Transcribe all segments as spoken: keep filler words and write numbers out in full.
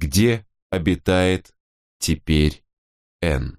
где обитает теперь Энн.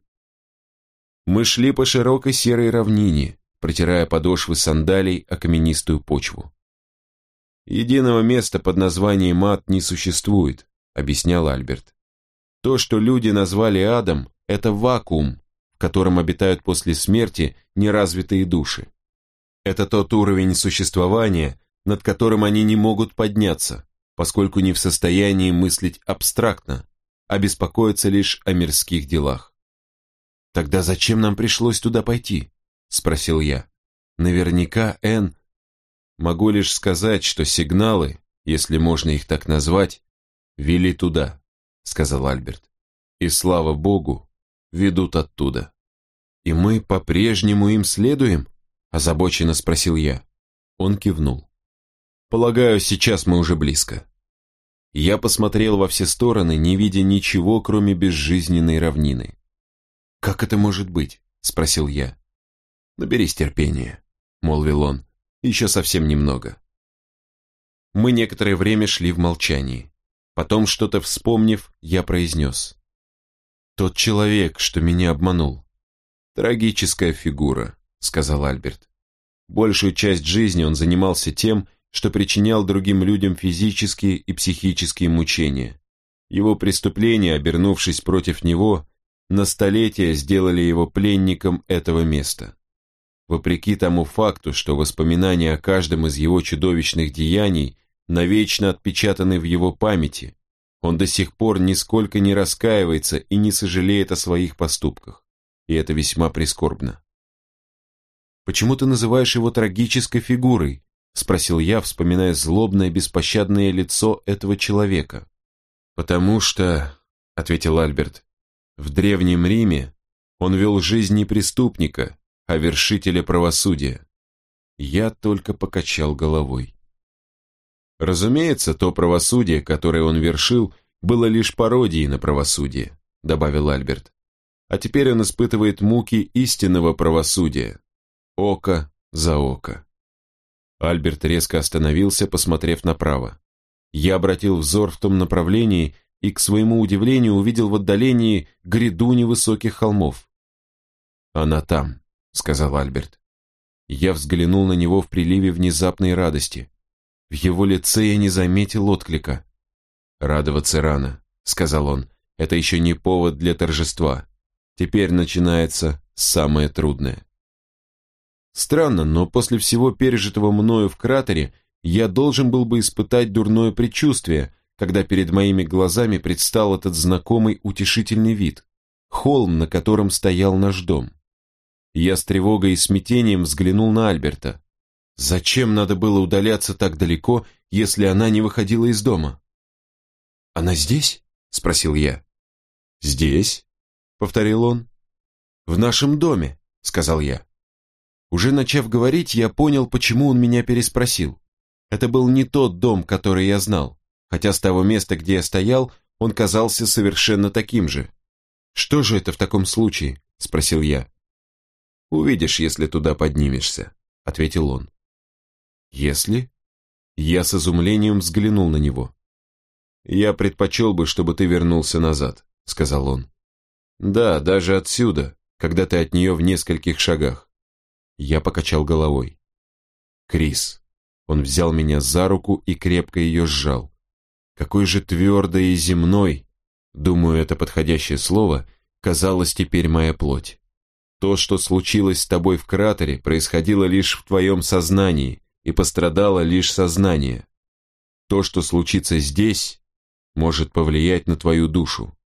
Мы шли по широкой серой равнине, протирая подошвы сандалий о каменистую почву. «Единого места под названием ад не существует», — объяснял Альберт. «То, что люди назвали адом, это вакуум, в котором обитают после смерти неразвитые души. Это тот уровень существования, над которым они не могут подняться, поскольку не в состоянии мыслить абстрактно, а беспокоиться лишь о мирских делах». «Тогда зачем нам пришлось туда пойти?» — спросил я. «Наверняка Энн...» «Могу лишь сказать, что сигналы, если можно их так назвать, вели туда», — сказал Альберт. «И, слава богу, ведут оттуда». «И мы по-прежнему им следуем?» — озабоченно спросил я. Он кивнул. «Полагаю, сейчас мы уже близко». Я посмотрел во все стороны, не видя ничего, кроме безжизненной равнины. «Как это может быть?» — спросил я. «Наберись терпения», — молвил он. «Еще совсем немного». Мы некоторое время шли в молчании. Потом, что-то вспомнив, я произнес. «Тот человек, что меня обманул». «Трагическая фигура», — сказал Альберт. «Большую часть жизни он занимался тем, что причинял другим людям физические и психические мучения. Его преступления, обернувшись против него, на столетия сделали его пленником этого места. Вопреки тому факту, что воспоминания о каждом из его чудовищных деяний навечно отпечатаны в его памяти, он до сих пор нисколько не раскаивается и не сожалеет о своих поступках, и это весьма прискорбно. «Почему ты называешь его трагической фигурой?» — спросил я, вспоминая злобное беспощадное лицо этого человека. «Потому что», — ответил Альберт, — «в Древнем Риме он вел жизнь не преступника, а вершителя правосудия». Я только покачал головой. «Разумеется, то правосудие, которое он вершил, было лишь пародией на правосудие», — добавил Альберт. «А теперь он испытывает муки истинного правосудия. Око за око». Альберт резко остановился, посмотрев направо. Я обратил взор в том направлении и, к своему удивлению, увидел в отдалении гряду невысоких холмов. «Она там», — сказал Альберт. Я взглянул на него в приливе внезапной радости. В его лице я не заметил отклика. «Радоваться рано», — сказал он. «Это еще не повод для торжества. Теперь начинается самое трудное». Странно, но после всего пережитого мною в кратере я должен был бы испытать дурное предчувствие, когда перед моими глазами предстал этот знакомый утешительный вид, холм, на котором стоял наш дом. Я с тревогой и смятением взглянул на Альберта. Зачем надо было удаляться так далеко, если она не выходила из дома? «Она здесь?» — спросил я. «Здесь?» — повторил он. «В нашем доме», — сказал я. Уже начав говорить, я понял, почему он меня переспросил. Это был не тот дом, который я знал, хотя с того места, где я стоял, он казался совершенно таким же. «Что же это в таком случае?» — спросил я. «Увидишь, если туда поднимешься», — ответил он. «Если?» Я с изумлением взглянул на него. «Я предпочел бы, чтобы ты вернулся назад», — сказал он. «Да, даже отсюда, когда ты от нее в нескольких шагах». Я покачал головой. «Крис». Он взял меня за руку и крепко ее сжал. Какой же твердой и земной, думаю, это подходящее слово, казалась теперь моя плоть. То, что случилось с тобой в кратере, происходило лишь в твоем сознании, и пострадало лишь сознание. То, что случится здесь, может повлиять на твою душу.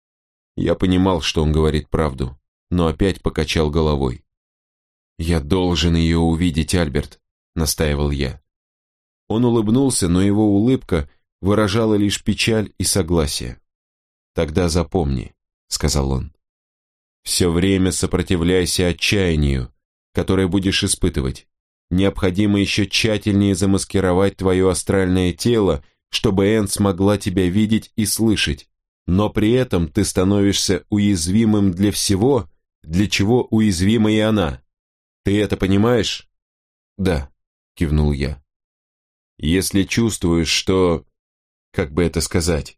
Я понимал, что он говорит правду, но опять покачал головой. «Я должен ее увидеть, Альберт», — настаивал я. Он улыбнулся, но его улыбка выражала лишь печаль и согласие. «Тогда запомни», — сказал он. «Все время сопротивляйся отчаянию, которое будешь испытывать. Необходимо еще тщательнее замаскировать твое астральное тело, чтобы Энн смогла тебя видеть и слышать, но при этом ты становишься уязвимым для всего, для чего уязвима и она. Ты это понимаешь?» «Да», — кивнул я. «Если чувствуешь, что... как бы это сказать...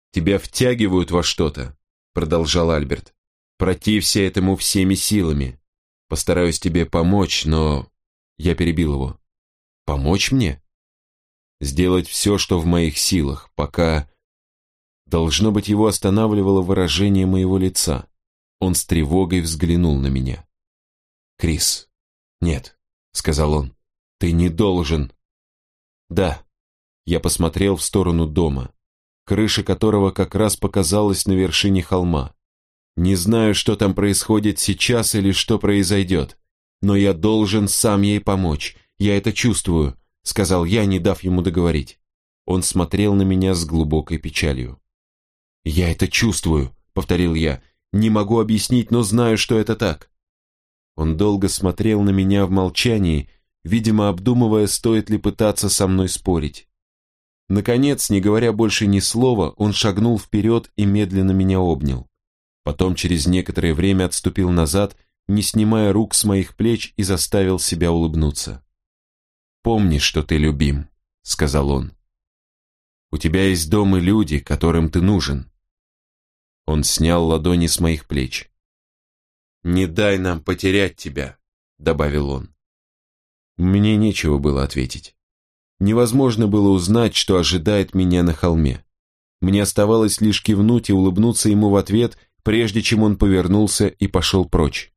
Тебя втягивают во что-то, продолжал Альберт. Протився этому всеми силами. Постараюсь тебе помочь, но... Я перебил его. Помочь мне? Сделать все, что в моих силах, пока... Должно быть, его останавливало выражение моего лица. Он с тревогой взглянул на меня. «Крис, нет», — сказал он, — «ты не должен». «Да», — я посмотрел в сторону дома, крыша которого как раз показалась на вершине холма. «Не знаю, что там происходит сейчас или что произойдет, но я должен сам ей помочь, я это чувствую», — сказал я, не дав ему договорить. Он смотрел на меня с глубокой печалью. «Я это чувствую», — повторил я, — «не могу объяснить, но знаю, что это так». Он долго смотрел на меня в молчании, видимо, обдумывая, стоит ли пытаться со мной спорить. Наконец, не говоря больше ни слова, он шагнул вперед и медленно меня обнял. Потом через некоторое время отступил назад, не снимая рук с моих плеч, и заставил себя улыбнуться. «Помни, что ты любим», — сказал он. «У тебя есть дом и люди, которым ты нужен». Он снял ладони с моих плеч. «Не дай нам потерять тебя», — добавил он. Мне нечего было ответить. Невозможно было узнать, что ожидает меня на холме. Мне оставалось лишь кивнуть и улыбнуться ему в ответ, прежде чем он повернулся и пошел прочь.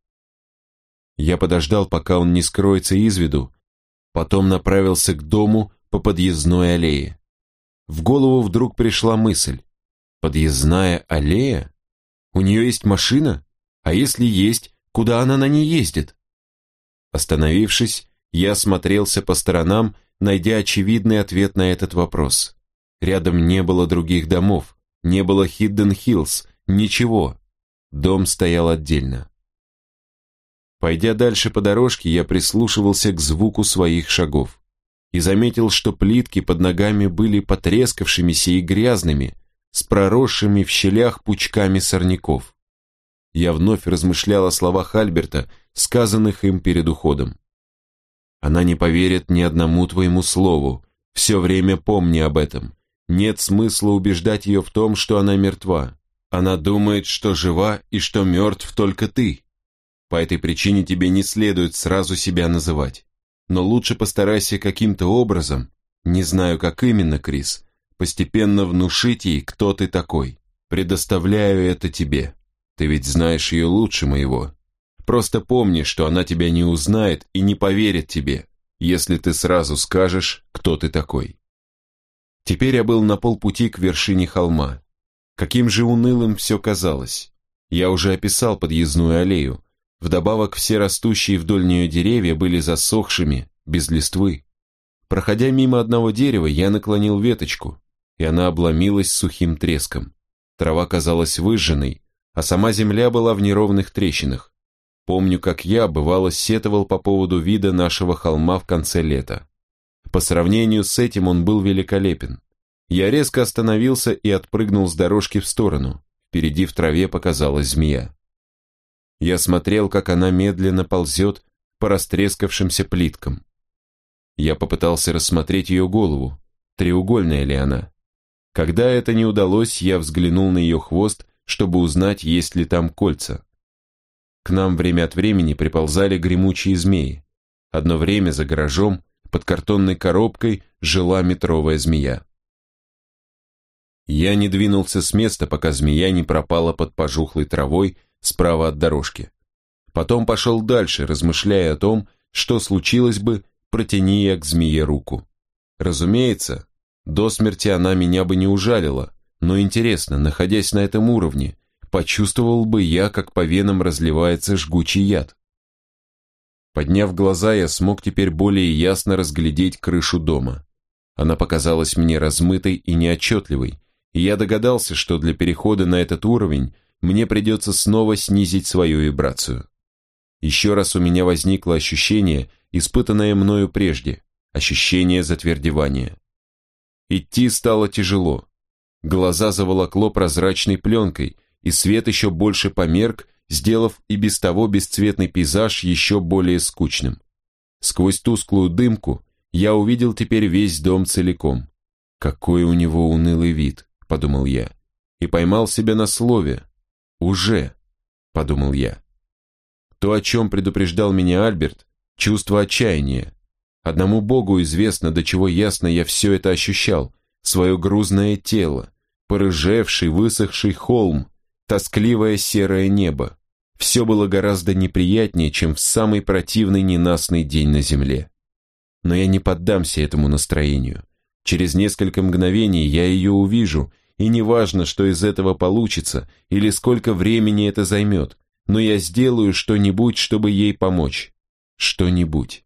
Я подождал, пока он не скроется из виду, потом направился к дому по подъездной аллее. В голову вдруг пришла мысль. Подъездная аллея? У нее есть машина? А если есть, куда она на ней ездит? Остановившись, я осмотрелся по сторонам, найдя очевидный ответ на этот вопрос. Рядом не было других домов, не было Хидден-Хиллз, ничего. Дом стоял отдельно. Пойдя дальше по дорожке, я прислушивался к звуку своих шагов и заметил, что плитки под ногами были потрескавшимися и грязными, с проросшими в щелях пучками сорняков. Я вновь размышлял о словах Альберта, сказанных им перед уходом. «Она не поверит ни одному твоему слову, все время помни об этом. Нет смысла убеждать ее в том, что она мертва. Она думает, что жива и что мертв только ты. По этой причине тебе не следует сразу себя называть. Но лучше постарайся каким-то образом, не знаю, как именно, Крис, постепенно внушить ей, кто ты такой. Предоставляю это тебе. Ты ведь знаешь ее лучше моего. Просто помни, что она тебя не узнает и не поверит тебе, если ты сразу скажешь, кто ты такой». Теперь я был на полпути к вершине холма. Каким же унылым все казалось. Я уже описал подъездную аллею. Вдобавок все растущие вдоль нее деревья были засохшими, без листвы. Проходя мимо одного дерева, я наклонил веточку, и она обломилась сухим треском. Трава казалась выжженной, а сама земля была в неровных трещинах. Помню, как я, бывало, сетовал по поводу вида нашего холма в конце лета. По сравнению с этим он был великолепен. Я резко остановился и отпрыгнул с дорожки в сторону. Впереди в траве показалась змея. Я смотрел, как она медленно ползет по растрескавшимся плиткам. Я попытался рассмотреть ее голову, треугольная ли она. Когда это не удалось, я взглянул на ее хвост, чтобы узнать, есть ли там кольца. К нам время от времени приползали гремучие змеи. Одно время за гаражом, под картонной коробкой, жила метровая змея. Я не двинулся с места, пока змея не пропала под пожухлой травой справа от дорожки. Потом пошел дальше, размышляя о том, что случилось бы, протяни я к змее руку. Разумеется, до смерти она меня бы не ужалила, но интересно, находясь на этом уровне, почувствовал бы я, как по венам разливается жгучий яд. Подняв глаза, я смог теперь более ясно разглядеть крышу дома. Она показалась мне размытой и неотчетливой, и я догадался, что для перехода на этот уровень мне придется снова снизить свою вибрацию. Еще раз у меня возникло ощущение, испытанное мною прежде, ощущение затвердевания. Идти стало тяжело. Глаза заволокло прозрачной пленкой, и свет еще больше померк, сделав и без того бесцветный пейзаж еще более скучным. Сквозь тусклую дымку я увидел теперь весь дом целиком. «Какой у него унылый вид», — подумал я. и поймал себя на слове. «Уже», — подумал я. То, о чем предупреждал меня Альберт, чувство отчаяния. Одному Богу известно, до чего ясно я все это ощущал, свое грузное тело, порыжевший, высохший холм, тоскливое серое небо. Все было гораздо неприятнее, чем в самый противный ненастный день на земле. Но я не поддамся этому настроению. Через несколько мгновений я ее увижу, и неважно, что из этого получится, или сколько времени это займет, но я сделаю что-нибудь, чтобы ей помочь. Что-нибудь.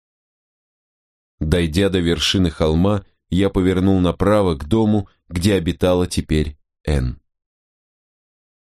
Дойдя до вершины холма, я повернул направо к дому, где обитала теперь Энн.